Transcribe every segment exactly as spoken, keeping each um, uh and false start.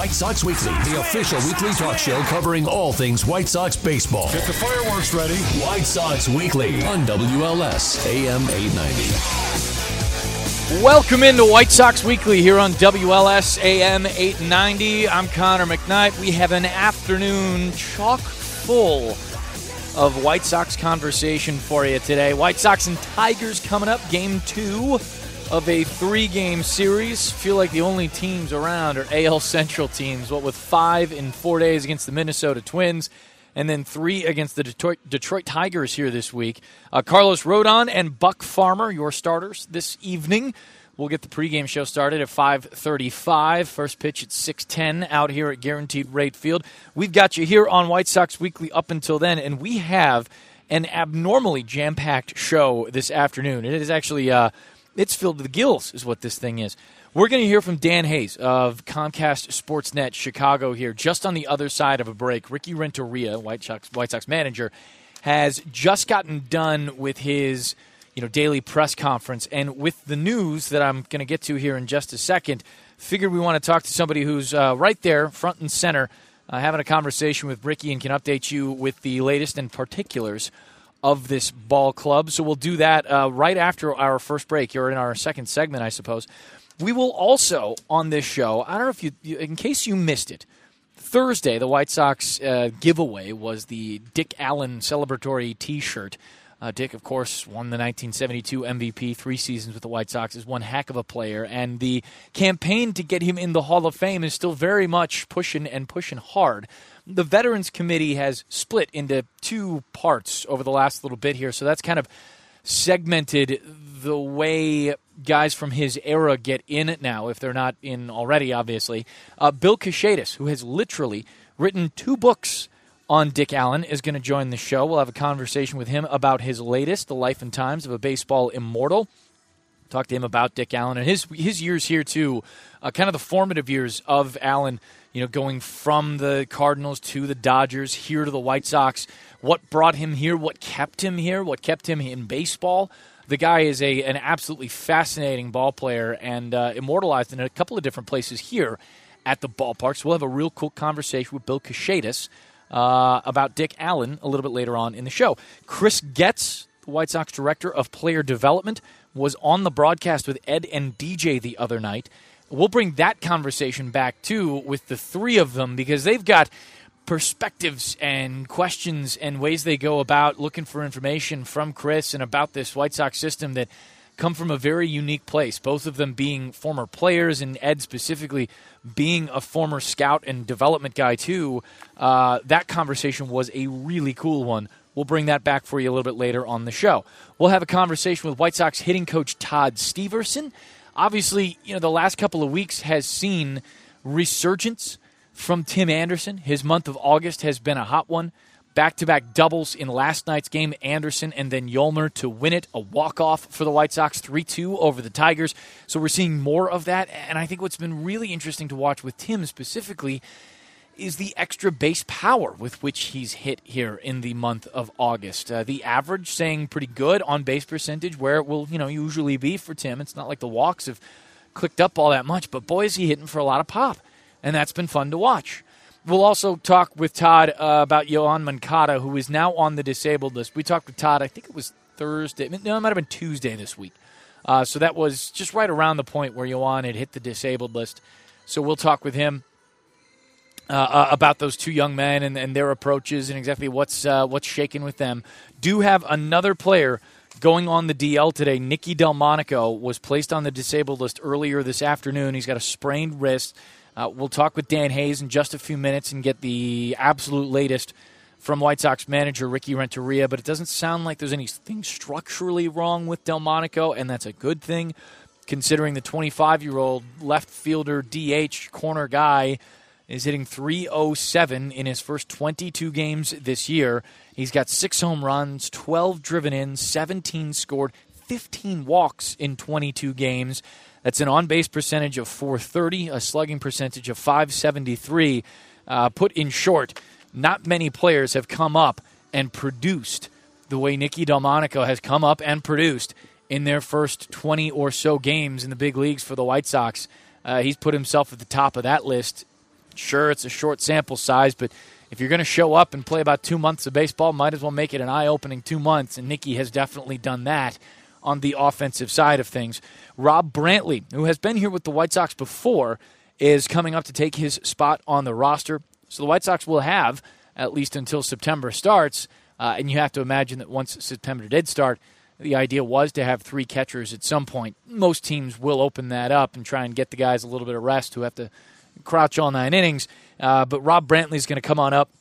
White Sox Weekly, the official weekly talk show covering all things White Sox baseball. Get the fireworks ready. White Sox Weekly on W L S A M eight ninety. Welcome into White Sox Weekly here on W L S A M eight ninety. I'm Connor McKnight. We have an afternoon chock full of White Sox conversation for you today. White Sox and Tigers coming up, game two of a three-game series. Feel like the only teams around are A L Central teams, what with five in four days against the Minnesota Twins, and then three against the Detroit, Detroit Tigers here this week. Uh, Carlos Rodon and Buck Farmer, your starters this evening. We'll get the pregame show started at five thirty-five. First pitch at six ten out here at Guaranteed Rate Field. We've got you here on White Sox Weekly up until then, and we have an abnormally jam-packed show this afternoon. It is actually, uh, it's filled to the gills is what this thing is. We're going to hear from Dan Hayes of Comcast Sportsnet Chicago here, just on the other side of a break. Ricky Renteria, White Sox, White Sox manager, has just gotten done with his you know, daily press conference. And with the news that I'm going to get to here in just a second, figured we want to talk to somebody who's uh, right there, front and center, uh, having a conversation with Ricky and can update you with the latest and particulars of this ball club. So we'll do that uh, right after our first break, or in our second segment, I suppose. We will also, on this show, I don't know if you, in case you missed it, Thursday, the White Sox uh, giveaway was the Dick Allen celebratory T-shirt. Uh, Dick, of course, won the nineteen seventy-two M V P, three seasons with the White Sox, is one heck of a player, and the campaign to get him in the Hall of Fame is still very much pushing and pushing hard. The Veterans Committee has split into two parts over the last little bit here, so that's kind of segmented the way guys from his era get in it now, if they're not in already, obviously. Uh, Bill Kashadis, who has literally written two books on Dick Allen, is going to join the show. We'll have a conversation with him about his latest, The Life and Times of a Baseball Immortal. Talk to him about Dick Allen and his his years here, too, uh, kind of the formative years of Allen, you know, going from the Cardinals to the Dodgers, here to the White Sox. What brought him here, what kept him here, what kept him in baseball. The guy is a an absolutely fascinating ball player and uh, immortalized in a couple of different places here at the ballpark. So we'll have a real cool conversation with Bill Kashadis uh, about Dick Allen a little bit later on in the show. Chris Getz, the White Sox director of player development, was on the broadcast with Ed and D J the other night. We'll bring that conversation back, too, with the three of them, because they've got perspectives and questions and ways they go about looking for information from Chris and about this White Sox system that come from a very unique place, both of them being former players and Ed specifically being a former scout and development guy, too. Uh, that conversation was a really cool one. We'll bring that back for you a little bit later on the show. We'll have a conversation with White Sox hitting coach Todd Steverson. Obviously, you know, the last couple of weeks has seen resurgence from Tim Anderson. His month of August has been a hot one. Back-to-back doubles in last night's game, Anderson and then Yolmer to win it. A walk-off for the White Sox, three two over the Tigers. So we're seeing more of that. And I think what's been really interesting to watch with Tim specifically is the extra base power with which he's hit here in the month of August. Uh, the average saying pretty good on base percentage, where it will, you know, usually be for Tim. It's not like the walks have clicked up all that much, but boy, is he hitting for a lot of pop. And that's been fun to watch. We'll also talk with Todd uh, about Yoan Moncada, who is now on the disabled list. We talked with Todd, I think it was Thursday. No, it might have been Tuesday this week. Uh, so that was just right around the point where Yoan had hit the disabled list. So we'll talk with him uh, uh, about those two young men and, and their approaches and exactly what's uh, what's shaking with them. Do have another player going on the D L today. Nicky Delmonico was placed on the disabled list earlier this afternoon. He's got a sprained wrist. Uh, we'll talk with Dan Hayes in just a few minutes and get the absolute latest from White Sox manager Ricky Renteria, but it doesn't sound like there's anything structurally wrong with Delmonico, and that's a good thing, considering the twenty-five-year-old left fielder D H corner guy is hitting three oh seven in his first twenty-two games this year. He's got six home runs, twelve driven in, seventeen scored, fifteen walks in twenty-two games. That's an on-base percentage of four thirty, a slugging percentage of five seventy-three. Uh, put in short, not many players have come up and produced the way Nicky Delmonico has come up and produced in their first twenty or so games in the big leagues for the White Sox. Uh, he's put himself at the top of that list Sure, it's a short sample size, but if you're going to show up and play about two months of baseball, might as well make it an eye-opening two months, and Nicky has definitely done that on the offensive side of things. Rob Brantley, who has been here with the White Sox before, is coming up to take his spot on the roster. So the White Sox will have, at least until September starts, uh, and you have to imagine that once September did start, the idea was to have three catchers at some point. Most teams will open that up and try and get the guys a little bit of rest who have to crouch all nine innings. Uh, but Rob Brantley is going to come on up.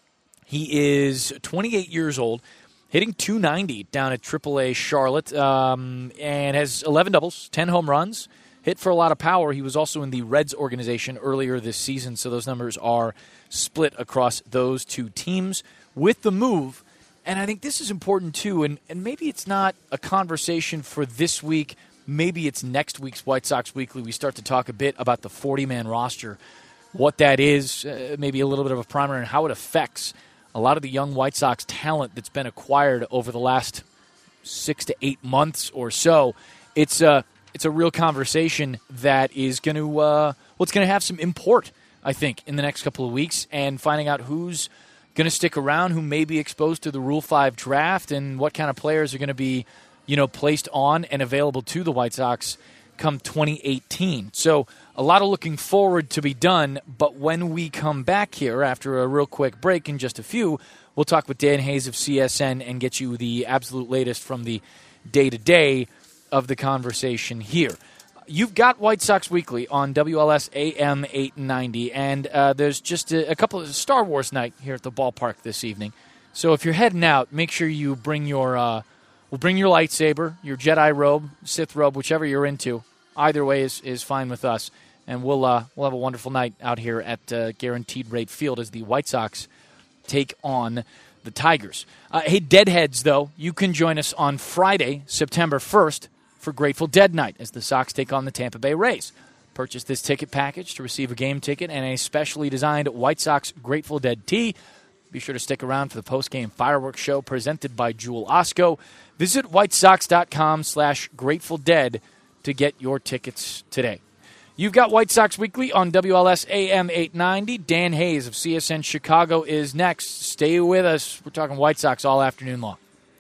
He is twenty-eight years old, hitting two ninety down at triple A Charlotte, um, and has eleven doubles, ten home runs, hit for a lot of power. He was also in the Reds organization earlier this season, so those numbers are split across those two teams. With the move, and I think this is important too, and, and maybe it's not a conversation for this week, maybe it's next week's White Sox Weekly. We start to talk a bit about the forty-man roster, what that is, uh, maybe a little bit of a primer, and how it affects a lot of the young White Sox talent that's been acquired over the last six to eight months or so. It's a, it's a real conversation that is going to, uh, well, it's going to have some import, I think, in the next couple of weeks, and finding out who's going to stick around, who may be exposed to the Rule five draft, and what kind of players are going to be, you know, placed on and available to the White Sox come twenty eighteen. So a lot of looking forward to be done, but when we come back here after a real quick break in just a few, we'll talk with Dan Hayes of C S N and get you the absolute latest from the day-to-day of the conversation here. You've got White Sox Weekly on W L S A M eight ninety, and uh, there's just a, a couple of Star Wars night here at the ballpark this evening. So if you're heading out, make sure you bring your uh, well, bring your lightsaber, your Jedi robe, Sith robe, whichever you're into. Either way is, is fine with us, and we'll uh, we'll have a wonderful night out here at uh, Guaranteed Rate Field as the White Sox take on the Tigers. Uh, hey, Deadheads, though, you can join us on Friday, September first, for Grateful Dead Night as the Sox take on the Tampa Bay Rays. Purchase this ticket package to receive a game ticket and a specially designed White Sox Grateful Dead tee. Be sure to stick around for the post-game fireworks show presented by Jewel Osco. Visit whitesox.com slash Grateful Dead to get your tickets today. You've got White Sox Weekly on W L S A M eight ninety. Dan Hayes of C S N Chicago is next. Stay with us. We're talking White Sox all afternoon long.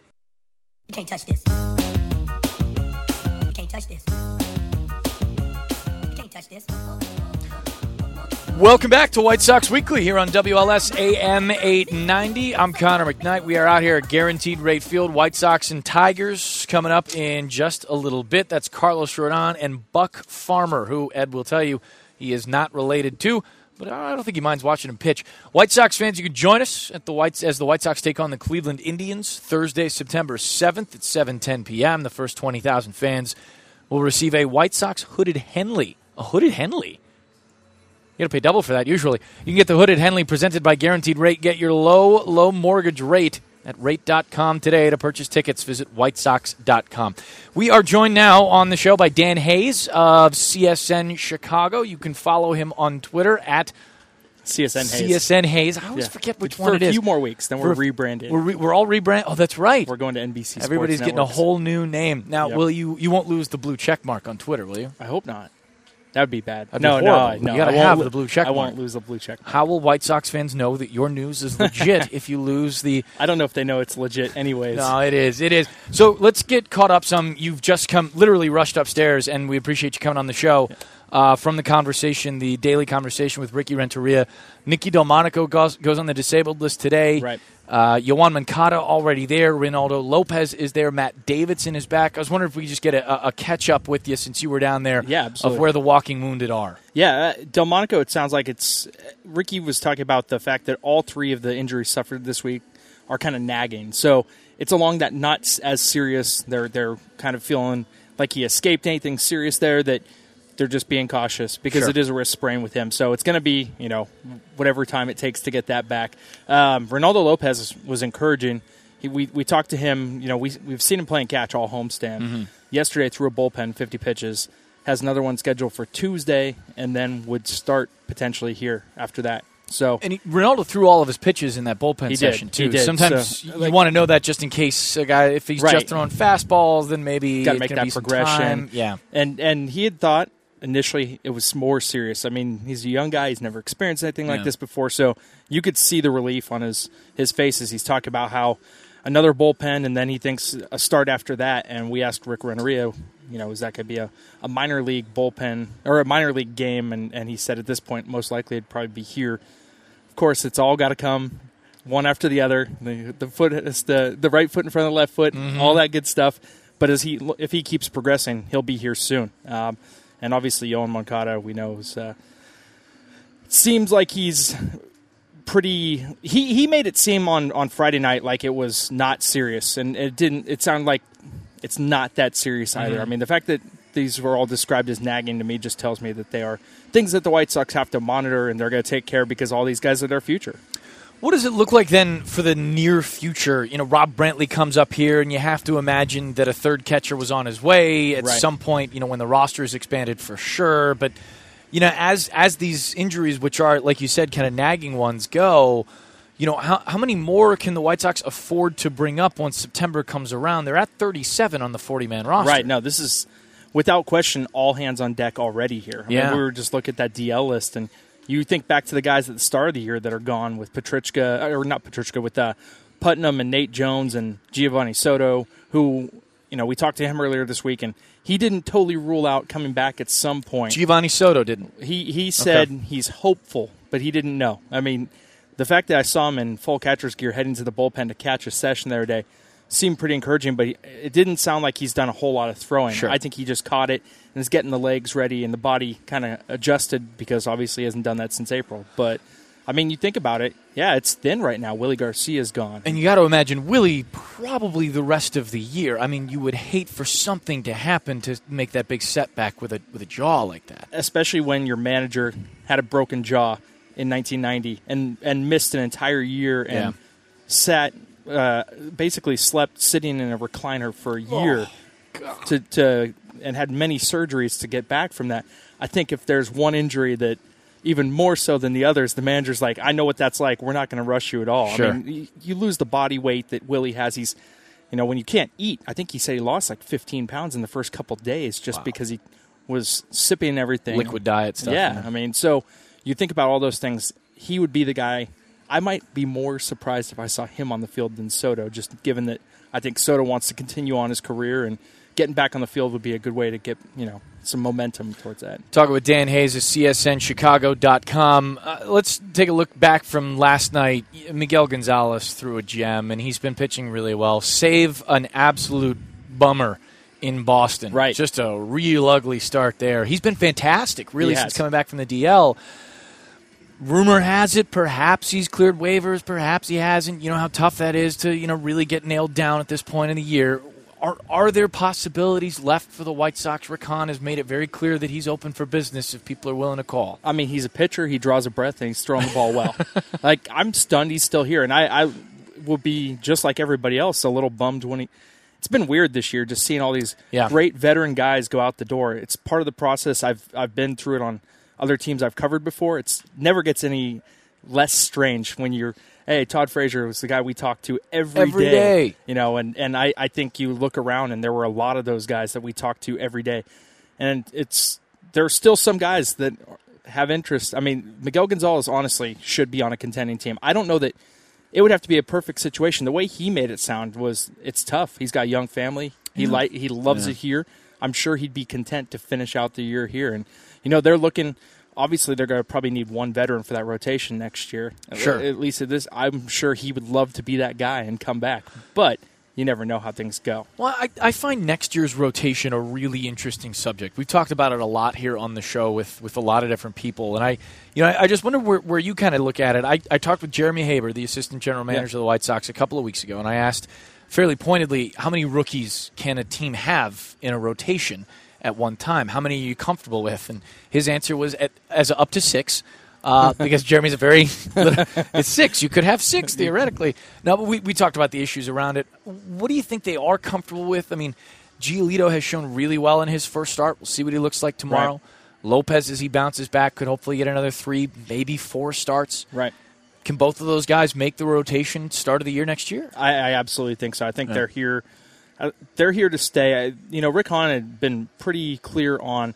You can't touch this. You can't touch this. You can't touch this. Welcome back to White Sox Weekly here on W L S A M eight ninety. I'm Connor McKnight. We are out here at Guaranteed Rate Field. White Sox and Tigers coming up in just a little bit. That's Carlos Rodon and Buck Farmer, who Ed will tell you he is not related to, but I don't think he minds watching him pitch. White Sox fans, you can join us at the Whites as the White Sox take on the Cleveland Indians Thursday, September seventh at seven ten p.m. The first twenty thousand fans will receive a White Sox hooded Henley. A hooded Henley? You got to pay double for that usually. You can get the hooded Henley presented by Guaranteed Rate. Get your low, low mortgage rate at rate dot com today. To purchase tickets, visit white sox dot com. We are joined now on the show by Dan Hayes of C S N Chicago. You can follow him on Twitter at C S N Hayes. C S N Hayes. I always yeah. forget which For one it is. For a few more weeks, then we're For, rebranded. We're, re- we're all rebranded. Oh, that's right. We're going to N B C Sports Everybody's getting Networks. a whole new name. Now, yep. will you? You won't lose the blue check mark on Twitter, will you? I hope not. That would be bad. That'd no, be no, no, no. You got to have the blue check I mark. won't lose the blue check mark. How will White Sox fans know that your news is legit if you lose the... I don't know if they know it's legit anyways. No, it is. It is. So let's get caught up some. You've just come, literally rushed upstairs, and we appreciate you coming on the show. Uh, from the conversation, the daily conversation with Ricky Renteria. Nicky Delmonico goes, goes on the disabled list today. Right. Uh, Yoan Moncada already there. Ronaldo Lopez is there. Matt Davidson is back. I was wondering if we could just get a, a catch-up with you since you were down there yeah, absolutely. of where the walking wounded are. Yeah, uh, Delmonico, it sounds like it's – Ricky was talking about the fact that all three of the injuries suffered this week are kind of nagging. So it's along that not as serious. They're, they're kind of feeling like he escaped anything serious there, that – they're just being cautious because sure. it is a wrist sprain with him. So it's going to be, you know, whatever time it takes to get that back. Um, Ronaldo Lopez was encouraging. He, we we talked to him. You know, we we've seen him playing catch all homestand. Mm-hmm. Yesterday threw a bullpen, fifty pitches. Has another one scheduled for Tuesday, and then would start potentially here after that. So and he, Ronaldo threw all of his pitches in that bullpen he session did, too. He did. Sometimes so, you like, want to know that just in case a guy, if he's right. just throwing fastballs, then maybe got to it's make gonna that be some progression. time. Yeah, and and he had thought. initially it was more serious. I mean, he's a young guy. He's never experienced anything like Yeah. this before. So you could see the relief on his, his face as he's talking about how another bullpen, and then he thinks a start after that. And we asked Rick Renneria, you know, is that going to be a, a minor league bullpen or a minor league game? And, and he said at this point, most likely it'd probably be here. Of course, it's all got to come one after the other. The, the foot, it's the the right foot in front of the left foot, Mm-hmm. all that good stuff. But as he, if he keeps progressing, he'll be here soon. Um, and obviously, Yoan Moncada, we know, is, uh, seems like he's pretty. He, he made it seem on, on Friday night like it was not serious, and it didn't. It sounded like it's not that serious either. Mm-hmm. I mean, the fact that these were all described as nagging to me just tells me that they are things that the White Sox have to monitor and they're going to take care of because all these guys are their future. What does it look like then for the near future? You know, Rob Brantley comes up here, and you have to imagine that a third catcher was on his way at Right. some point, you know, when the roster is expanded for sure. But, you know, as as these injuries, which are, like you said, kind of nagging ones, go, you know, how, how many more can the White Sox afford to bring up once September comes around? They're at thirty-seven on the forty-man roster. Right. No, this is, without question, all hands on deck already here. I Yeah. mean, we were just looking at that D L list, and you think back to the guys at the start of the year that are gone with Petrichka, or not Petrichka, with uh, Putnam and Nate Jones and Giovanni Soto, who, you know, we talked to him earlier this week, and he didn't totally rule out coming back at some point. Giovanni Soto didn't. He he said Okay. he's hopeful, but he didn't know. I mean, the fact that I saw him in full catcher's gear heading to the bullpen to catch a session the other day seemed pretty encouraging, but he, it didn't sound like he's done a whole lot of throwing. Sure. I think he just caught it and is getting the legs ready and the body kind of adjusted because obviously he hasn't done that since April. But, I mean, you think about it, yeah, it's thin right now. Willie Garcia's gone. And you got to imagine Willie probably the rest of the year. I mean, you would hate for something to happen to make that big setback with a with a jaw like that. Especially when your manager had a broken jaw in nineteen ninety and, and missed an entire year and Yeah. sat, uh, basically slept sitting in a recliner for a year to, to and had many surgeries to get back from that. I think if there's one injury that even more so than the others, the manager's like, I know what that's like. We're not going to rush you at all. Sure. I mean, you, you lose the body weight that Willie has. He's, you know, when you can't eat, I think he said he lost like fifteen pounds in the first couple of days just Wow. because he was sipping everything. Liquid diet stuff. Yeah, I mean, so you think about all those things. He would be the guy. I might be more surprised if I saw him on the field than Soto, just given that I think Soto wants to continue on his career, and getting back on the field would be a good way to get, you know, some momentum towards that. Talking with Dan Hayes of C S N Chicago dot com. Uh, let's take a look back from last night. Miguel Gonzalez threw a gem, and he's been pitching really well. Save an absolute bummer in Boston. Right. Just a real ugly start there. He's been fantastic, really, He since has. coming back from the D L. Rumor has it, perhaps he's cleared waivers, perhaps he hasn't. You know how tough that is to, you know, really get nailed down at this point in the year. Are are there possibilities left for the White Sox? Rick Hahn has made it very clear that he's open for business if people are willing to call. I mean, he's a pitcher. He draws a breath, and he's throwing the ball well. Like, I'm stunned he's still here, and I, I will be, just like everybody else, a little bummed when he – it's been weird this year just seeing all these Yeah. great veteran guys go out the door. It's part of the process. I've I've been through it on other teams I've covered before. It's never gets any less strange when you're – hey, Todd Frazier was the guy we talked to every, Every day. You know, and, and I, I think you look around and there were a lot of those guys that we talked to every day. And it's there are still some guys that have interest. I mean, Miguel Gonzalez honestly should be on a contending team. I don't know that it would have to be a perfect situation. The way he made it sound was it's tough. He's got a young family. He Yeah. like he loves Yeah. it here. I'm sure he'd be content to finish out the year here. And, you know, they're looking – obviously, they're going to probably need one veteran for that rotation next year. Sure. At least at this, I'm sure he would love to be that guy and come back. But you never know how things go. Well, I, I find next year's rotation a really interesting subject. We've talked about it a lot here on the show with, with a lot of different people. And I you know, I, I just wonder where, where you kind of look at it. I, I talked with Jeremy Haber, the assistant general manager Yeah. of the White Sox, a couple of weeks ago, and I asked fairly pointedly, how many rookies can a team have in a rotation at one time? How many are you comfortable with? And his answer was at, as up to six, uh, because Jeremy's a very it's six. You could have six theoretically. No, but we, we talked about the issues around it. What do you think they are comfortable with? I mean, Giolito has shown really well in his first start. We'll see what he looks like tomorrow. Right. Lopez, as he bounces back, could hopefully get another three, maybe four starts. Right. Can both of those guys make the rotation start of the year next year? I, I absolutely think so. I think Yeah. they're here. Uh, they're here to stay. I, you know, Rick Hahn had been pretty clear on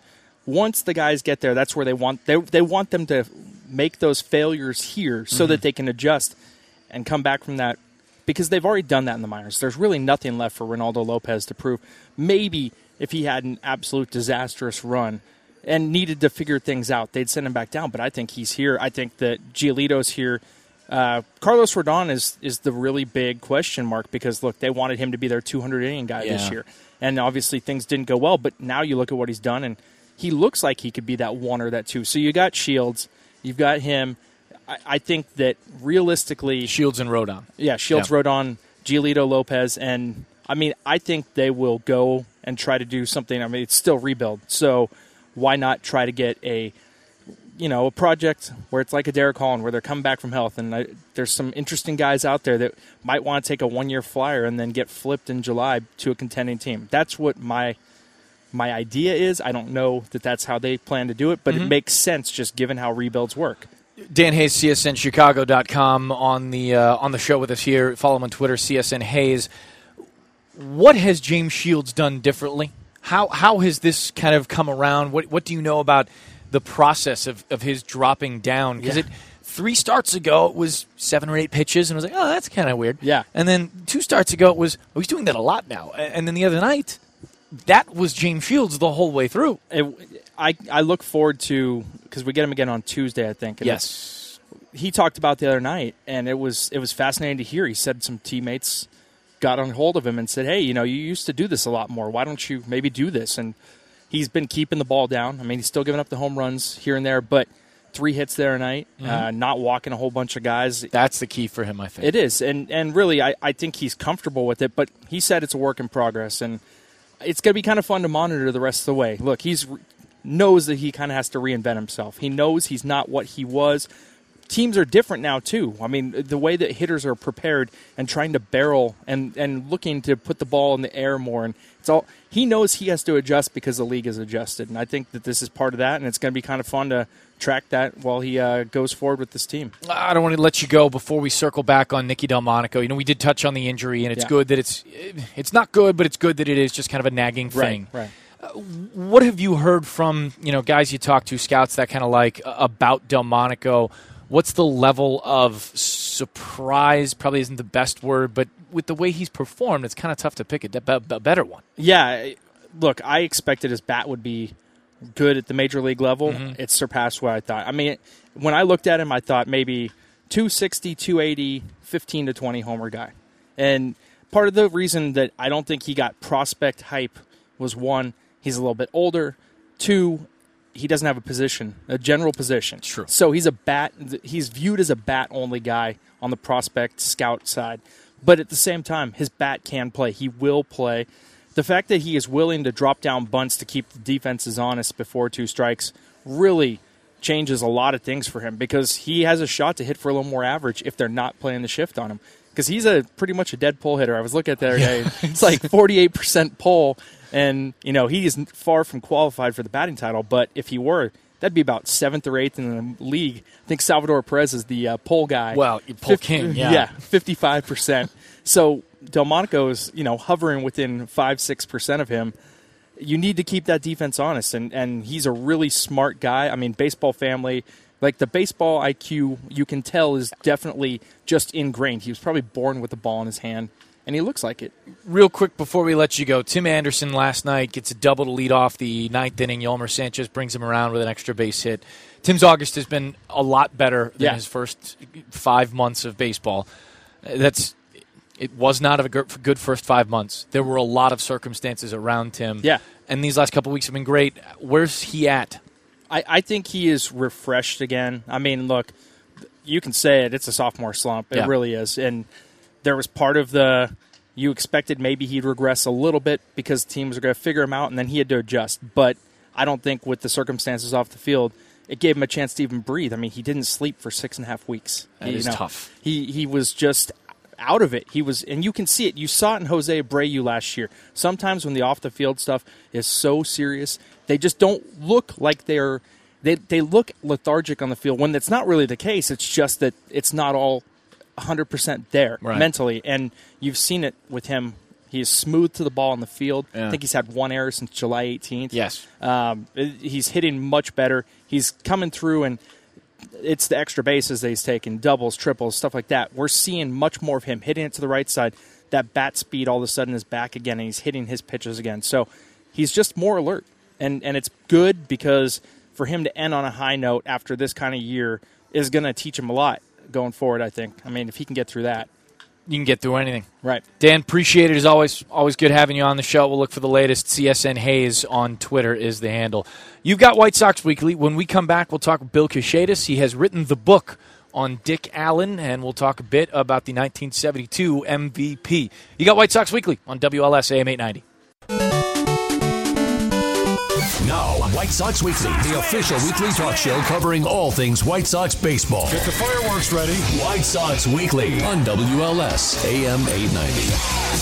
once the guys get there, that's where they want they they want them to make those failures here so mm-hmm. that they can adjust and come back from that, because they've already done that in the minors. There's really nothing left for Reynaldo Lopez to prove. Maybe if he had an absolute disastrous run and needed to figure things out, they'd send him back down. But I think he's here. I think that Giolito's here. Uh, Carlos Rodon is is the really big question mark, because, look, they wanted him to be their two hundred inning guy yeah. this year. And obviously things didn't go well, but now you look at what he's done, and he looks like he could be that one or that two. So you got Shields. You've got him. I, I think that realistically... Shields and Rodon. Yeah, Shields, yeah. Rodon, Giolito, Lopez. And, I mean, I think they will go and try to do something. I mean, it's still rebuild. So why not try to get a... you know, a project where it's like a Derek Holland, where they're coming back from health, and I, there's some interesting guys out there that might want to take a one-year flyer and then get flipped in July to a contending team. That's what my my idea is. I don't know that that's how they plan to do it, but mm-hmm. it makes sense just given how rebuilds work. Dan Hayes, C S N Chicago dot com, on the uh, on the show with us here. Follow him on Twitter, C S N Hayes. What has James Shields done differently? How how has this kind of come around? What what do you know about the process of, of his dropping down? Because yeah. it three starts ago it was seven or eight pitches, and I was like, oh, that's kind of weird. Yeah. And then two starts ago it was, oh, he's doing that a lot now. And then the other night, that was James Shields the whole way through. It, I I look forward to, because we get him again on Tuesday, I think. And yes. He talked about the other night, and it was it was fascinating to hear. He said some teammates got on hold of him and said, hey, you know, you used to do this a lot more. Why don't you maybe do this? And he's been keeping the ball down. I mean, he's still giving up the home runs here and there, but three hits there a night, mm-hmm. uh, not walking a whole bunch of guys. That's the key for him, I think. It is, and and really, I, I think he's comfortable with it, but he said it's a work in progress, and it's going to be kind of fun to monitor the rest of the way. Look, he's knows that he kind of has to reinvent himself. He knows he's not what he was. Teams are different now, too. I mean, the way that hitters are prepared and trying to barrel and, and looking to put the ball in the air more, and it's all he knows he has to adjust because the league is adjusted, and I think that this is part of that, and it's going to be kind of fun to track that while he uh, goes forward with this team. I don't want to let you go before we circle back on Nicky Delmonico. You know, we did touch on the injury, and it's yeah. good that it's it's not good, but it's good that it is just kind of a nagging thing. Right, right. Uh, what have you heard from, you know, guys you talk to, scouts that kind of like, uh, about Delmonico? What's the level of surprise? Probably isn't the best word, but with the way he's performed, it's kind of tough to pick a, de- a better one. Yeah, look, I expected his bat would be good at the major league level. Mm-hmm. It surpassed what I thought. I mean, when I looked at him, I thought maybe two sixty, two eighty, fifteen to twenty homer guy. And part of the reason that I don't think he got prospect hype was, one, he's a little bit older. Two, he doesn't have a position, a general position. True. So he's a bat. He's viewed as a bat-only guy on the prospect scout side. But at the same time, his bat can play. He will play. The fact that he is willing to drop down bunts to keep the defenses honest before two strikes really changes a lot of things for him, because he has a shot to hit for a little more average if they're not playing the shift on him. Because he's a pretty much a dead pull hitter. I was looking at that the other day. It's like forty-eight percent pull. And, you know, he is far from qualified for the batting title, but if he were, that'd be about seventh or eighth in the league. I think Salvador Perez is the uh, pull guy. Well, you pull king, yeah. Yeah, fifty-five percent. So Delmonico is, you know, hovering within five, six percent of him. You need to keep that defense honest, and, and he's a really smart guy. I mean, baseball family, like the baseball I Q, you can tell is definitely just ingrained. He was probably born with the ball in his hand. And he looks like it. Real quick before we let you go, Tim Anderson last night gets a double to lead off the ninth inning. Yolmer Sanchez brings him around with an extra base hit. Tim's August has been a lot better than yeah. his first five months of baseball. That's It was not a good first five months. There were a lot of circumstances around Tim. Yeah. And these last couple of weeks have been great. Where's he at? I, I think he is refreshed again. I mean, look, you can say it. It's a sophomore slump. It yeah. really is. And there was part of the, you expected maybe he'd regress a little bit because teams are going to figure him out, and then he had to adjust. But I don't think with the circumstances off the field, it gave him a chance to even breathe. I mean, he didn't sleep for six and a half weeks. That you is know, tough. He he was just out of it. He was, and you can see it. You saw it in Jose Abreu last year. Sometimes when the off the field stuff is so serious, they just don't look like they're they they look lethargic on the field. When that's not really the case. It's just that it's not all one hundred percent there right. mentally, and you've seen it with him He is smooth to the ball on the field. Yeah. I think he's had one error since July eighteenth. Yes. Um, he's hitting much better. He's coming through, and it's the extra bases that he's taking, doubles, triples, stuff like that. We're seeing much more of him hitting it to the right side. That bat speed all of a sudden is back again, and he's hitting his pitches again. So he's just more alert, and, and it's good because for him to end on a high note after this kind of year is going to teach him a lot going forward, I think. I mean, if he can get through that. You can get through anything. Right. Dan, appreciate it as always. Always good having you on the show. We'll look for the latest. C S N Hayes on Twitter is the handle. You've got White Sox Weekly. When we come back, we'll talk with Bill Kashadis. He has written the book on Dick Allen, and we'll talk a bit about the nineteen seventy-two M V P. You got White Sox Weekly on W L S A M eight ninety. Now, White Sox Weekly, the official weekly talk show covering all things White Sox baseball. Get the fireworks ready. White Sox Weekly on W L S A M eight ninety.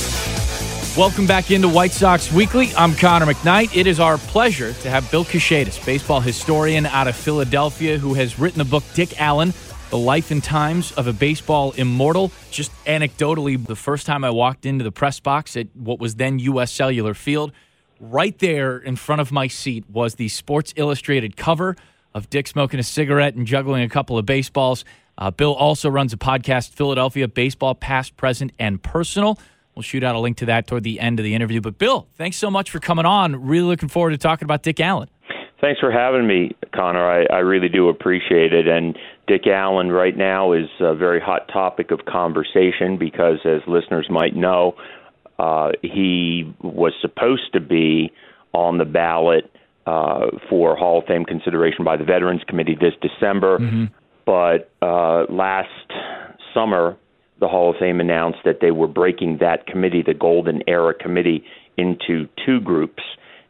Welcome back into White Sox Weekly. I'm Connor McKnight. It is our pleasure to have Bill Kashadis, baseball historian out of Philadelphia, who has written the book Dick Allen, The Life and Times of a Baseball Immortal. Just anecdotally, the first time I walked into the press box at what was then U S Cellular Field, right there in front of my seat was the Sports Illustrated cover of Dick smoking a cigarette and juggling a couple of baseballs. Uh, Bill also runs a podcast, Philadelphia Baseball Past, Present, and Personal. We'll shoot out a link to that toward the end of the interview. But, Bill, thanks so much for coming on. Really looking forward to talking about Dick Allen. Thanks for having me, Connor. I, I really do appreciate it. And Dick Allen right now is a very hot topic of conversation because, as listeners might know, Uh, he was supposed to be on the ballot uh, for Hall of Fame consideration by the Veterans Committee this December, mm-hmm. but uh, last summer the Hall of Fame announced that they were breaking that committee, the Golden Era Committee, into two groups,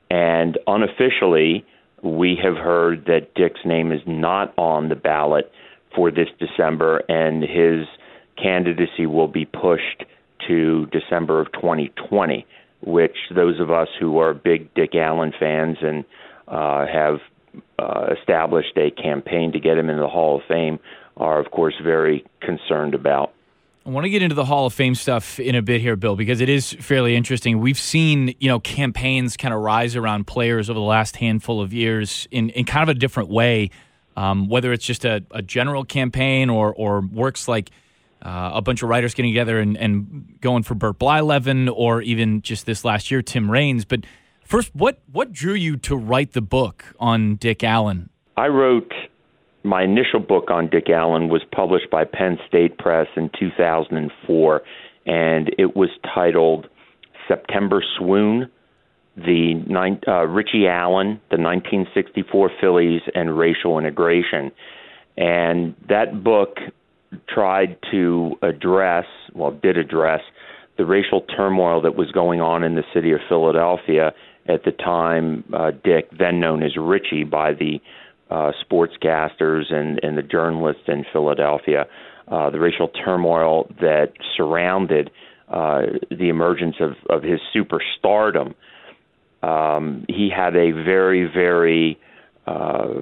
and unofficially we have heard that Dick's name is not on the ballot for this December, and his candidacy will be pushed to December of twenty twenty, which those of us who are big Dick Allen fans and uh, have uh, established a campaign to get him into the Hall of Fame are, of course, very concerned about. I want to get into the Hall of Fame stuff in a bit here, Bill, because it is fairly interesting. We've seen, you know, campaigns kind of rise around players over the last handful of years in, in kind of a different way, um, whether it's just a, a general campaign or, or works like Uh, a bunch of writers getting together and, and going for Burt Blyleven, or even just this last year, Tim Raines. But first, what what drew you to write the book on Dick Allen? I wrote my initial book on Dick Allen was published by Penn State Press in two thousand four, and it was titled September Swoon, the uh, Richie Allen, the nineteen sixty-four Phillies, and Racial Integration. And that book tried to address, well, did address, the racial turmoil that was going on in the city of Philadelphia at the time. uh, Dick, then known as Richie by the uh, sportscasters and, and the journalists in Philadelphia, uh, the racial turmoil that surrounded uh, the emergence of, of his superstardom. Um, he had a very, very uh,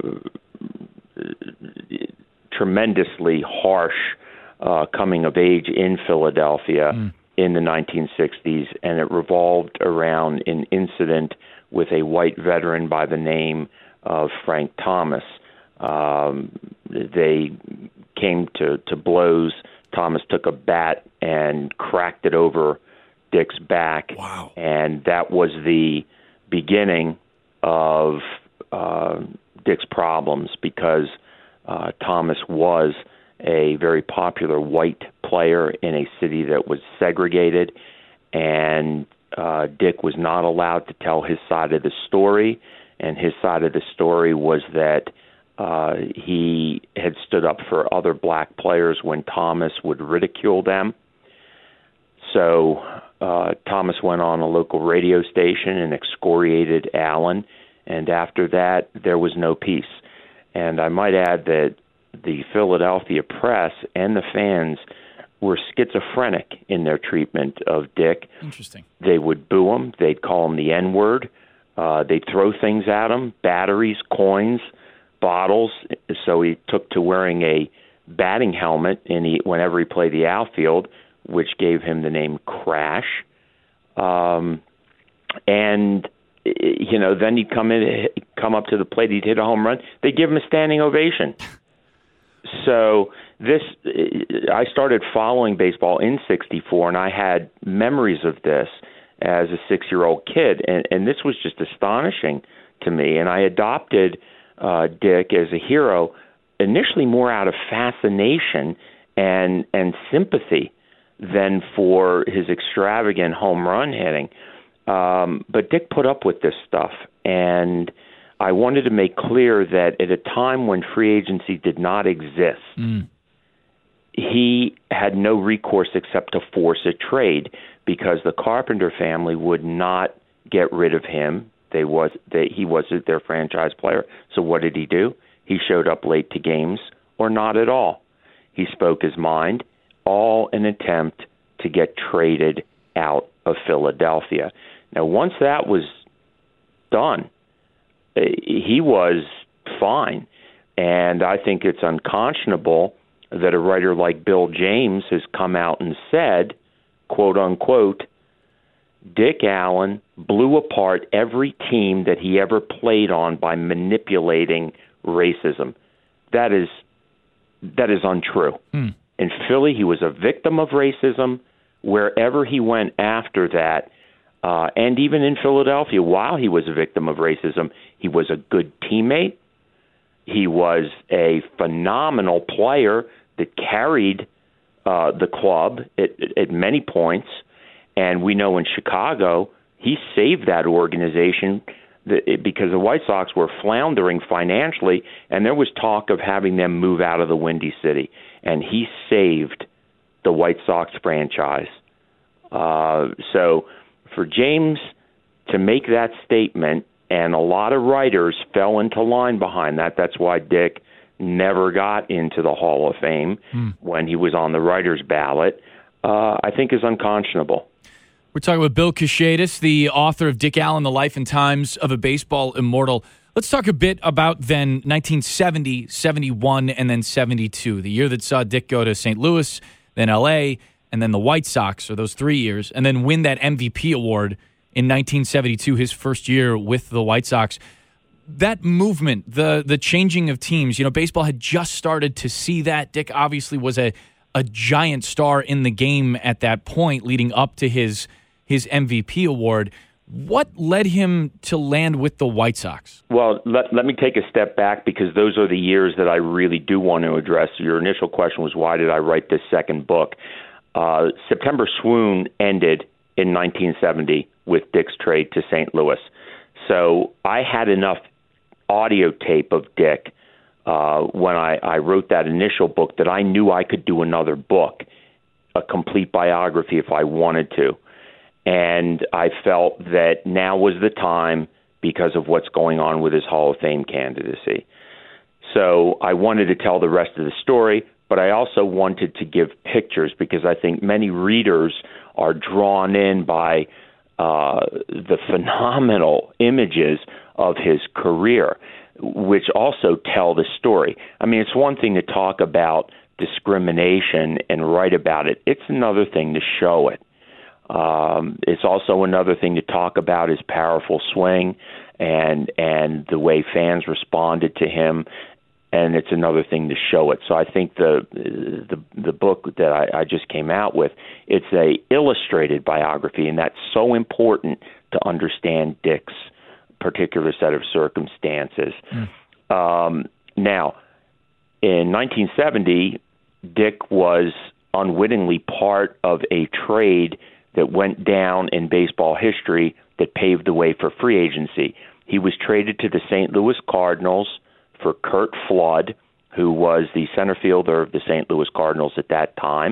tremendously harsh uh, coming of age in Philadelphia mm. in the nineteen sixties, and it revolved around an incident with a white veteran by the name of Frank Thomas. Um, they came to, to blows. Thomas took a bat and cracked it over Dick's back. Wow. And that was the beginning of uh, Dick's problems, because uh, Thomas was a very popular white player in a city that was segregated, and uh, Dick was not allowed to tell his side of the story, and his side of the story was that uh, he had stood up for other black players when Thomas would ridicule them. So uh, Thomas went on a local radio station and excoriated Allen, and after that, there was no peace. And I might add that the Philadelphia press and the fans were schizophrenic in their treatment of Dick. Interesting. They would boo him. They'd call him the N-word. Uh, they'd throw things at him, batteries, coins, bottles. So he took to wearing a batting helmet in he, whenever he played the outfield, which gave him the name Crash. Um, and, you know, then he'd come in, come up to the plate, he'd hit a home run. They'd give him a standing ovation. So this, I started following baseball in sixty-four, and I had memories of this as a six-year-old kid, and, and this was just astonishing to me. And I adopted uh, Dick as a hero initially more out of fascination and and sympathy than for his extravagant home run hitting. Um, but Dick put up with this stuff, and I wanted to make clear that at a time when free agency did not exist, mm. he had no recourse except to force a trade because the Carpenter family would not get rid of him. They was they, he wasn't their franchise player. So what did he do? He showed up late to games or not at all. He spoke his mind, all in an attempt to get traded out of Philadelphia. Now, once that was done, he was fine. And I think it's unconscionable that a writer like Bill James has come out and said, quote unquote, Dick Allen blew apart every team that he ever played on by manipulating racism. That is that is untrue. Mm. In Philly, he was a victim of racism. Wherever he went after that, uh, and even in Philadelphia, while he was a victim of racism, he was a good teammate. He was a phenomenal player that carried uh, the club at, at many points. And we know in Chicago, he saved that organization because the White Sox were floundering financially, and there was talk of having them move out of the Windy City. And he saved the White Sox franchise. Uh, so for James to make that statement, and a lot of writers fell into line behind that, that's why Dick never got into the Hall of Fame mm. when he was on the writer's ballot, uh, I think is unconscionable. We're talking with Bill Kashadis, the author of Dick Allen, The Life and Times of a Baseball Immortal. Let's talk a bit about then nineteen seventy, seventy-one, and then seventy-two, the year that saw Dick go to Saint Louis, then L A, and then the White Sox, or those three years, and then win that M V P award in nineteen seventy-two, his first year with the White Sox. That movement, the the changing of teams, you know, baseball had just started to see that. Dick obviously was a, a giant star in the game at that point leading up to his his M V P award. What led him to land with the White Sox? Well, let, let me take a step back because those are the years that I really do want to address. Your initial question was, why did I write this second book? Uh, September Swoon ended in nineteen seventy with Dick's trade to Saint Louis. So I had enough audio tape of Dick uh, when I, I wrote that initial book that I knew I could do another book, a complete biography if I wanted to. And I felt that now was the time because of what's going on with his Hall of Fame candidacy. So I wanted to tell the rest of the story, but I also wanted to give pictures because I think many readers are drawn in by uh, the phenomenal images of his career, which also tell the story. I mean, it's one thing to talk about discrimination and write about it. It's another thing to show it. Um, it's also another thing to talk about his powerful swing and and the way fans responded to him, and it's another thing to show it. So I think the the, the book that I, I just came out with, it's a illustrated biography, and that's so important to understand Dick's particular set of circumstances. Mm. Um, now, in nineteen seventy, Dick was unwittingly part of a trade that went down in baseball history that paved the way for free agency. He was traded to the Saint Louis Cardinals for Curt Flood, who was the center fielder of the Saint Louis Cardinals at that time.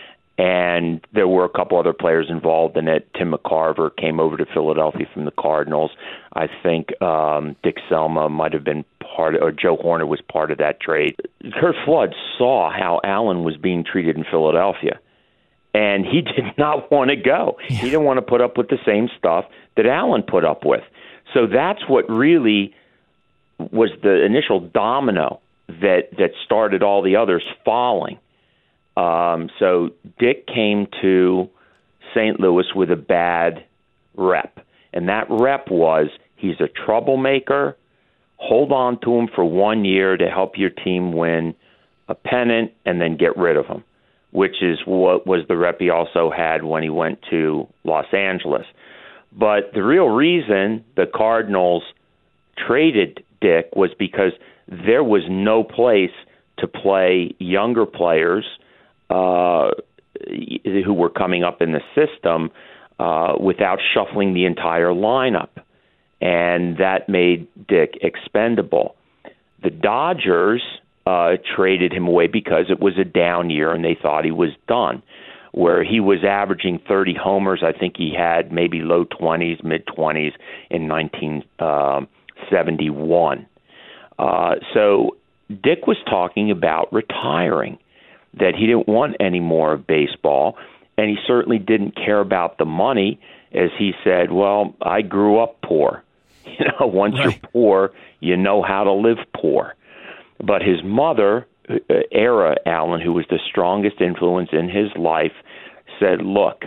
And there were a couple other players involved in it. Tim McCarver came over to Philadelphia from the Cardinals. I think um, Dick Selma might have been part of, or Joe Horner was part of that trade. Curt Flood saw how Allen was being treated in Philadelphia, and he did not want to go. Yeah. He didn't want to put up with the same stuff that Allen put up with. So that's what really was the initial domino that, that started all the others falling. Um, so Dick came to Saint Louis with a bad rep. And that rep was he's a troublemaker. Hold on to him for one year to help your team win a pennant and then get rid of him, which is what was the rep he also had when he went to Los Angeles. But the real reason the Cardinals traded Dick was because there was no place to play younger players uh, who were coming up in the system uh, without shuffling the entire lineup. And that made Dick expendable. The Dodgers uh, traded him away because it was a down year and they thought he was done. Where he was averaging thirty homers, I think he had maybe low twenties, mid-twenties in nineteen seventy-one. Uh, so Dick was talking about retiring, that he didn't want any more of baseball, and he certainly didn't care about the money, as he said, well, I grew up poor. You know, once right. you're poor, you know how to live poor. But his mother, Era Allen, who was the strongest influence in his life, said, look,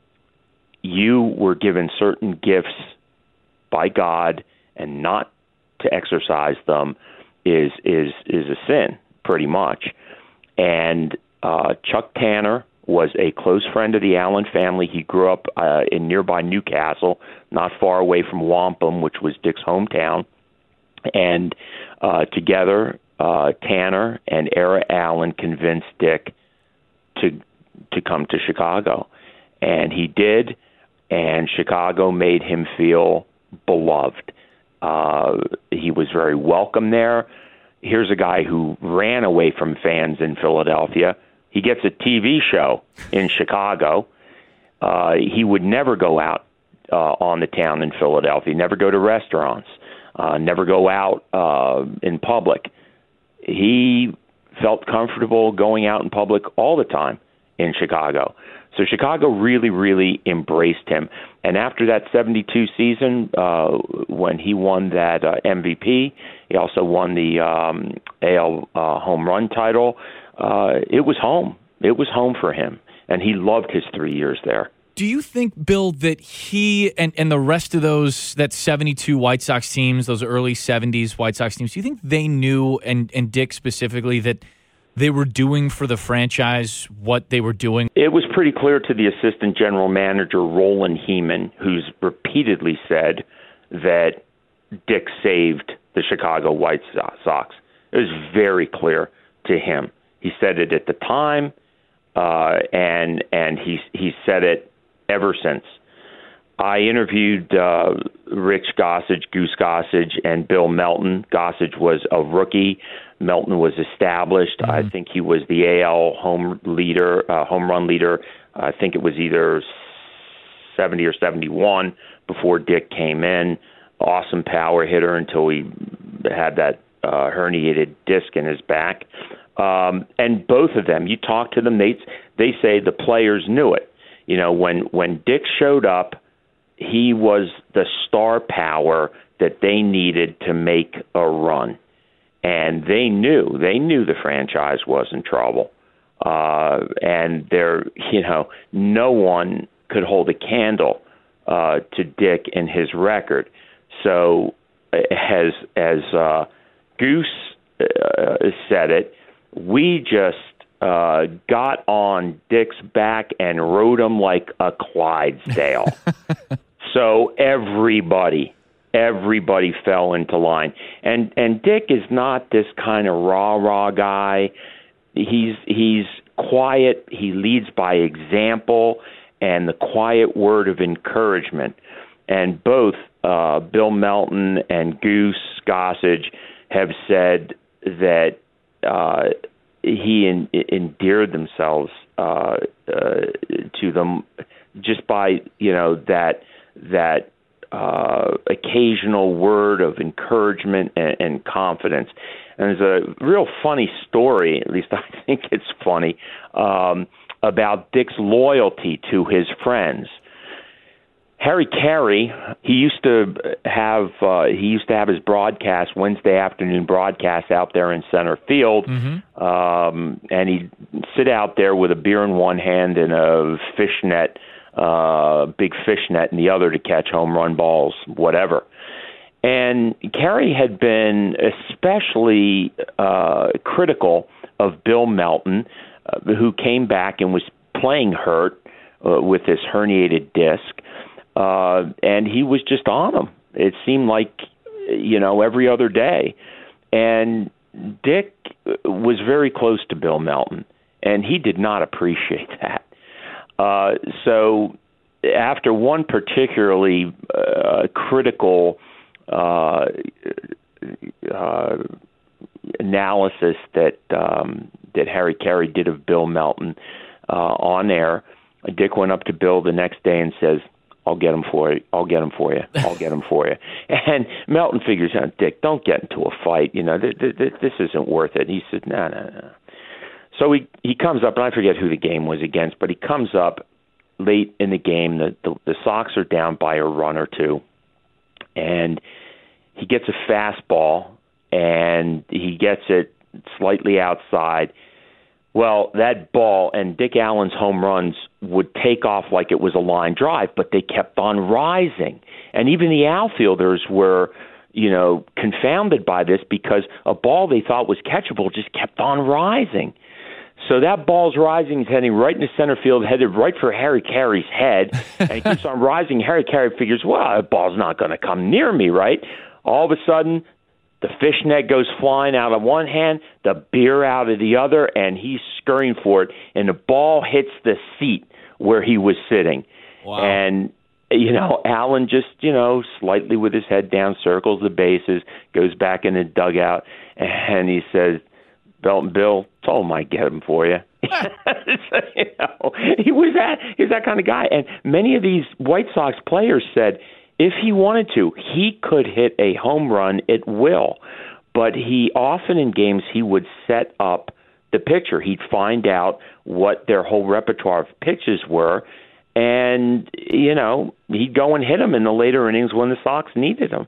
you were given certain gifts by God, and not to exercise them is is is a sin, pretty much. And uh, Chuck Tanner was a close friend of the Allen family. He grew up uh, in nearby Newcastle, not far away from Wampum, which was Dick's hometown. And uh, together, uh, Tanner and Era Allen convinced Dick to to come to Chicago. And he did, and Chicago made him feel beloved. Uh, he was very welcome there. Here's a guy who ran away from fans in Philadelphia. He gets a T V show in Chicago. Uh, he would never go out uh, on the town in Philadelphia, never go to restaurants, uh, never go out uh, in public. He felt comfortable going out in public all the time in Chicago. So Chicago really, really embraced him. And after that seventy-two season, uh, when he won that uh, M V P, he also won the um, A L uh, home run title. Uh, it was home. It was home for him, and he loved his three years there. Do you think, Bill, that he and, and the rest of those, that seventy-two White Sox teams, those early seventies White Sox teams, do you think they knew, and, and Dick specifically, that they were doing for the franchise what they were doing? It was pretty clear to the assistant general manager, Roland Heeman, who's repeatedly said that Dick saved the Chicago White Sox. It was very clear to him. He said it at the time, uh, and and he he said it ever since. I interviewed uh, Rich Gossage, Goose Gossage, and Bill Melton. Gossage was a rookie. Melton was established. Mm-hmm. I think he was the A L home leader, uh, home run leader. I think it was either seventy or seventy-one before Dick came in. Awesome power hitter until he had that uh, herniated disc in his back. Um, and both of them, you talk to them, they they say the players knew it. You know, when when Dick showed up, he was the star power that they needed to make a run. And they knew, they knew the franchise was in trouble. Uh, and there, you know, no one could hold a candle uh, to Dick and his record. So as, as uh, Goose uh, said it, we just uh, got on Dick's back and rode him like a Clydesdale. So everybody, everybody fell into line. And and Dick is not this kind of rah-rah guy. He's he's quiet. He leads by example and the quiet word of encouragement. And both uh, Bill Melton and Goose Gossage have said that uh, he en- endeared themselves uh, uh, to them just by, you know, that that uh, occasional word of encouragement and, and confidence. And there's a real funny story, at least I think it's funny, um, about Dick's loyalty to his friends. Harry Carey, he used to have uh, he used to have his broadcast, Wednesday afternoon broadcast out there in center field, mm-hmm. um, and he'd sit out there with a beer in one hand and a fishnet uh, big fishnet in the other to catch home run balls, whatever. And Carey had been especially uh, critical of Bill Melton, uh, who came back and was playing hurt uh, with this herniated disc, uh, and he was just on him. It seemed like, you know, every other day. And Dick was very close to Bill Melton, and he did not appreciate that. Uh, so after one particularly uh, critical Uh, uh, analysis that um, that Harry Carey did of Bill Melton uh, on air, Dick went up to Bill the next day and says, "I'll get him for you. I'll get him for you. I'll get him for you." And Melton figures out, "Dick, don't get into a fight. You know, th- th- th- this isn't worth it." And he said, "No, no, no." So he he comes up, and I forget who the game was against, but he comes up late in the game. The the, the Sox are down by a run or two. And he gets a fastball, and he gets it slightly outside. Well, that ball and Dick Allen's home runs would take off like it was a line drive, but they kept on rising. And even the outfielders were, you know, confounded by this because a ball they thought was catchable just kept on rising. So that ball's rising, he's heading right into center field, headed right for Harry Carey's head, and he keeps on rising. Harry Carey figures, well, that ball's not going to come near me, right? All of a sudden, the fishnet goes flying out of one hand, the beer out of the other, and he's scurrying for it, and the ball hits the seat where he was sitting. Wow. And, you know, Allen just, you know, slightly with his head down, circles the bases, goes back in the dugout, and he says, Belton Bill, told him I'd get him for you. So, you know, he was that he was that kind of guy. And many of these White Sox players said if he wanted to, he could hit a home run at will. But he often in games he would set up the pitcher. He'd find out what their whole repertoire of pitches were, and you know he'd go and hit them in the later innings when the Sox needed him.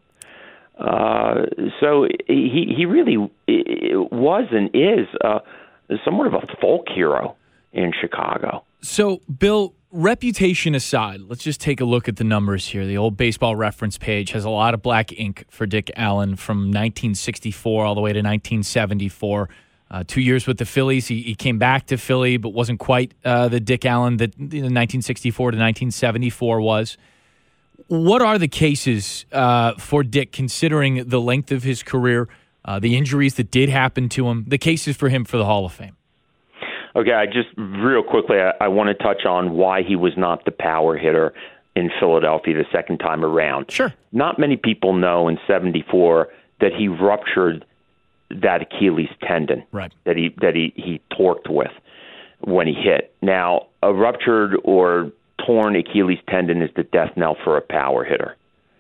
Uh, so he he really was and is uh, somewhat of a folk hero in Chicago. So, Bill, reputation aside, let's just take a look at the numbers here. The old Baseball Reference page has a lot of black ink for Dick Allen from nineteen sixty-four all the way to nineteen seventy-four. Uh, two years with the Phillies. He, he came back to Philly, but wasn't quite uh, the Dick Allen that you know, nineteen sixty-four to nineteen seventy-four was. What are the cases uh, for Dick, considering the length of his career, uh, the injuries that did happen to him, the cases for him for the Hall of Fame? Okay, I just real quickly, I, I want to touch on why he was not the power hitter in Philadelphia the second time around. Sure. Not many people know in seventy-four that he ruptured that Achilles tendon right. that he that he, he torqued with when he hit. Now, a ruptured or torn Achilles tendon is the death knell for a power hitter.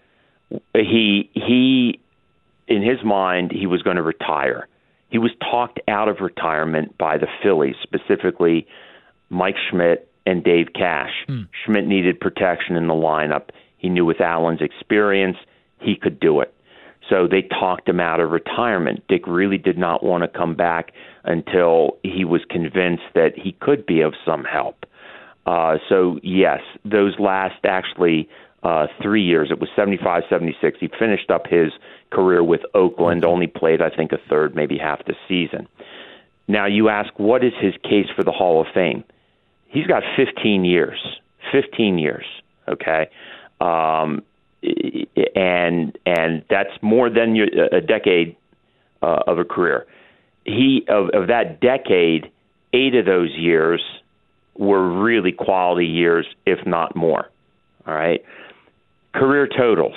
He he, in his mind, he was going to retire. He was talked out of retirement by the Phillies, specifically Mike Schmidt and Dave Cash. Hmm. Schmidt needed protection in the lineup. He knew with Allen's experience, he could do it. So they talked him out of retirement. Dick really did not want to come back until he was convinced that he could be of some help. Uh, so, yes, those last actually uh, three years, it was seventy-five, seventy-six. He finished up his career with Oakland, only played, I think, a third, maybe half the season. Now, you ask, what is his case for the Hall of Fame? He's got fifteen years. fifteen years, okay? Um, and and that's more than your, a decade uh, of a career. He of, of that decade, eight of those years were really quality years, if not more. All right, career totals: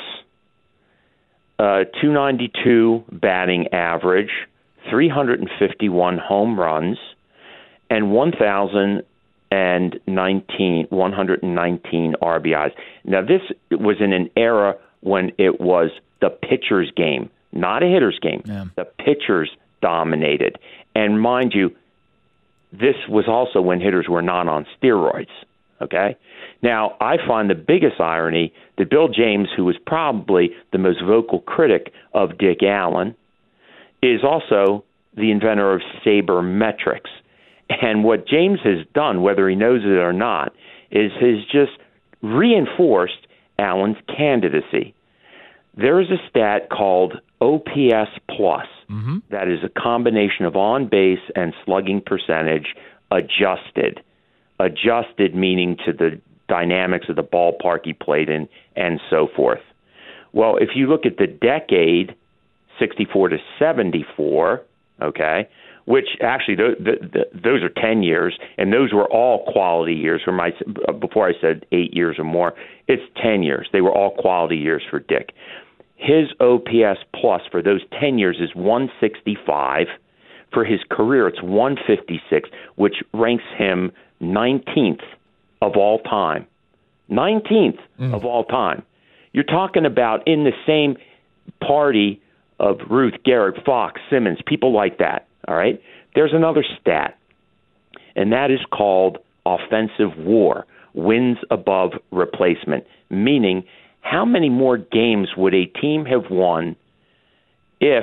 uh, two ninety-two batting average, three hundred fifty-one home runs, and one thousand nineteen, one hundred nineteen R B Is. Now, this was in an era when it was the pitcher's game, not a hitter's game. Yeah. The pitchers dominated. And mind you, this was also when hitters were not on steroids, okay? Now, I find the biggest irony that Bill James, who was probably the most vocal critic of Dick Allen, is also the inventor of sabermetrics. And what James has done, whether he knows it or not, is has just reinforced Allen's candidacy. There is a stat called O P S plus. Mm-hmm. That is a combination of on-base and slugging percentage adjusted. Adjusted meaning to the dynamics of the ballpark he played in and so forth. Well, if you look at the decade, sixty-four to seventy-four, okay, which actually th- th- th- those are ten years, and those were all quality years. For my before I said eight years or more, it's ten years. They were all quality years for Dick. His O P S plus for those ten years is one sixty-five. For his career, it's one fifty-six, which ranks him nineteenth of all time. nineteenth mm. of all time. You're talking about in the same party of Ruth, Garrett, Fox, Simmons, people like that, all right? There's another stat, and that is called offensive WAR, wins above replacement, meaning how many more games would a team have won if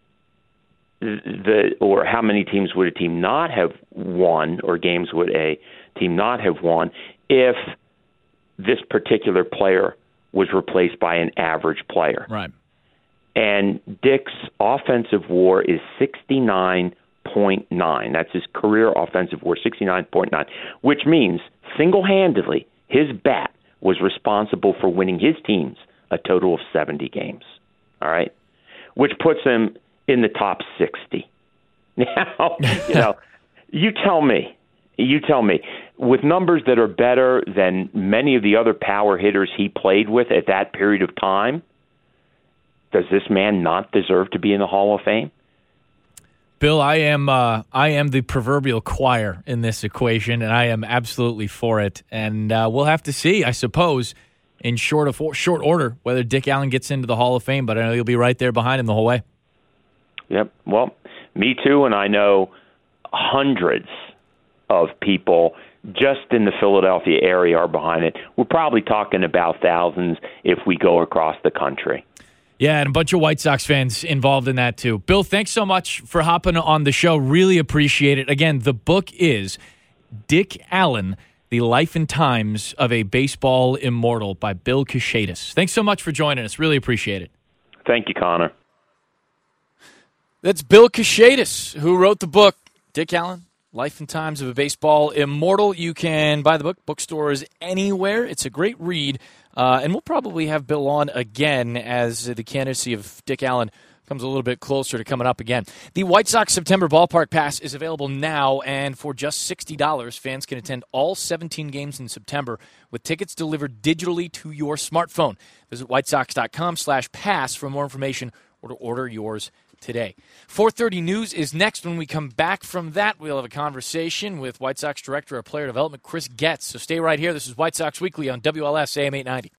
the, or how many teams would a team not have won, or games would a team not have won if this particular player was replaced by an average player. Right. And Dick's offensive WAR is sixty-nine point nine. That's his career offensive WAR, sixty-nine point nine, which means single-handedly his bat was responsible for winning his teams a total of seventy games. All right? Which puts him in the top sixty. Now, you know, you tell me, you tell me, with numbers that are better than many of the other power hitters he played with at that period of time, does this man not deserve to be in the Hall of Fame? Bill, I am uh, I am the proverbial choir in this equation, and I am absolutely for it. And uh, we'll have to see, I suppose, in short of short order, whether Dick Allen gets into the Hall of Fame. But I know you'll be right there behind him the whole way. Yep. Well, me too, and I know hundreds of people just in the Philadelphia area are behind it. We're probably talking about thousands if we go across the country. Yeah, and a bunch of White Sox fans involved in that too. Bill, thanks so much for hopping on the show. Really appreciate it. Again, the book is Dick Allen, The Life and Times of a Baseball Immortal by Bill Kashaitis. Thanks so much for joining us. Really appreciate it. Thank you, Connor. That's Bill Kashaitis, who wrote the book, Dick Allen, Life and Times of a Baseball Immortal. You can buy the book, bookstores anywhere. It's a great read. Uh, and we'll probably have Bill on again as the candidacy of Dick Allen comes a little bit closer to coming up again. The White Sox September Ballpark Pass is available now, and for just sixty dollars, fans can attend all seventeen games in September with tickets delivered digitally to your smartphone. Visit whitesox.com slash pass for more information or to order yours today. four thirty News is next. When we come back from that, we'll have a conversation with White Sox Director of Player Development, Chris Getz. So stay right here. This is White Sox Weekly on W L S A M eight ninety.